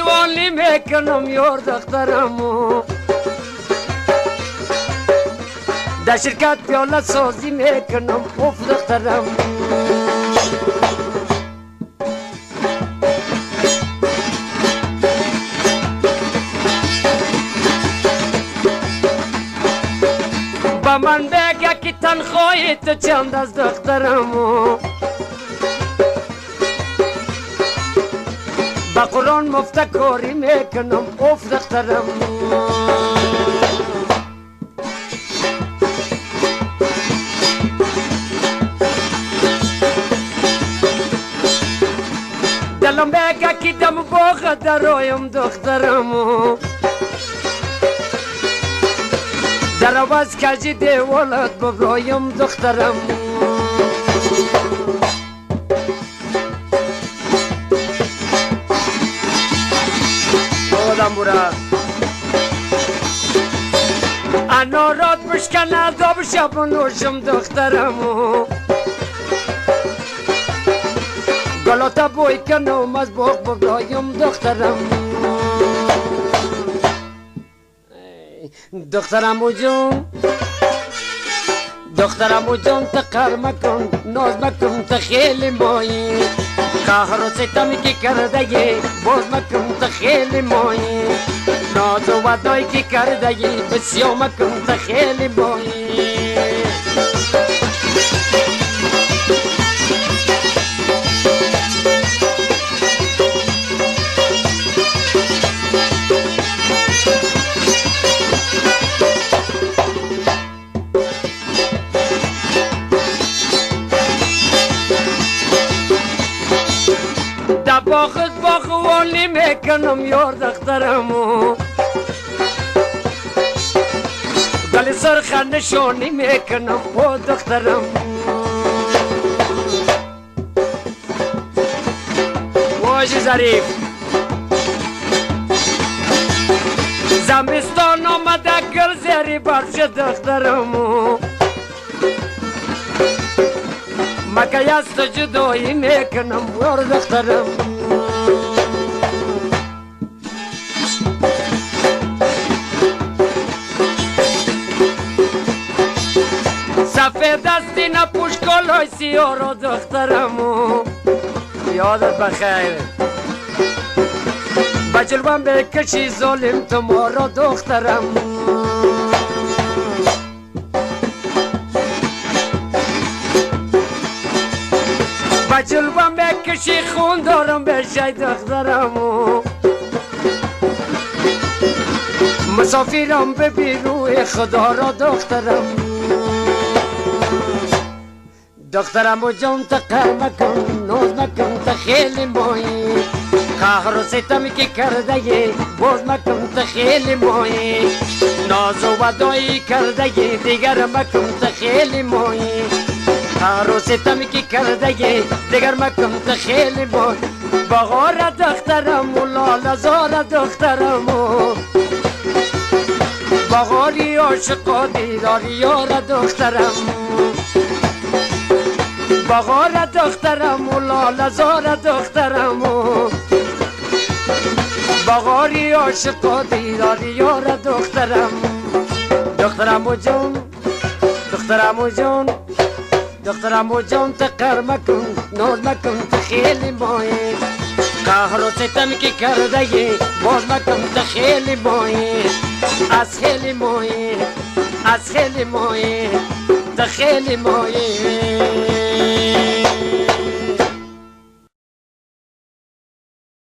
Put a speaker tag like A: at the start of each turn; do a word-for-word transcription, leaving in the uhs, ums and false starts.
A: والی میکنم یار دخترمو در شرکت پیاله سازی میکنم اوف دخترم با من بگه که تنخواهی تو چند از دخترمو با قرآن مفتکاری میکنم اوف دخترم دلم بگه که دم باغ درایم دخترمو در عوض کجی دیوالت ببرایم دخترم آدم برد انارات بشکنه داب شب نوشم دخترمو گلاتا بوی کنم از باغ ببرایم دخترم دخترمو جون دخترمو جون تقر مکن ناز مکن تا خیلی مایی قهر و ستمی که کرده باز مکن تا خیلی مایی ناز و ودایی که کرده بسیار مکن تا خیلی مایی باخت باخوالی میکنم یار دخترمو گلی سرخ نشانی میکنم او دخترم واجی ظریف زمستان آمده گل زری برش دخترمو مکه از تو جدایی میکنم یار دخترم سفید دستی نپوش کلای سیاه دخترمو یادت بخیر بجلوم بکشی ظالم تو ما را دخترم بجلوم بکشی خون دارم بشی دخترمو مسافرم ببین روی خدا را دخترم دخترمو جون تقر مکن ناز مکن تا خیلی مایی قهر و ستمی که کرده باز مکن تا خیلی مایی ناز و ودایی کرده دیگر مکن تا خیلی مایی قهر و ستمی که کرده دیگر مکن تا خیلی مایی بغار دخترمو لاله زار دخترمو بغاری عاشقا دیداری یار دخترم بغار دخترم و لاله زار دخترم بغاری عاشقا دیداری یار دخترم دخترم جون دخترم جون دخترم جون تقر مکن ناز مکن تا خیلی مایی قهر و ستم که کرده باز مکن تا خیلی مایی از خیلی مایی از خیلی مایی تا خیلی مایی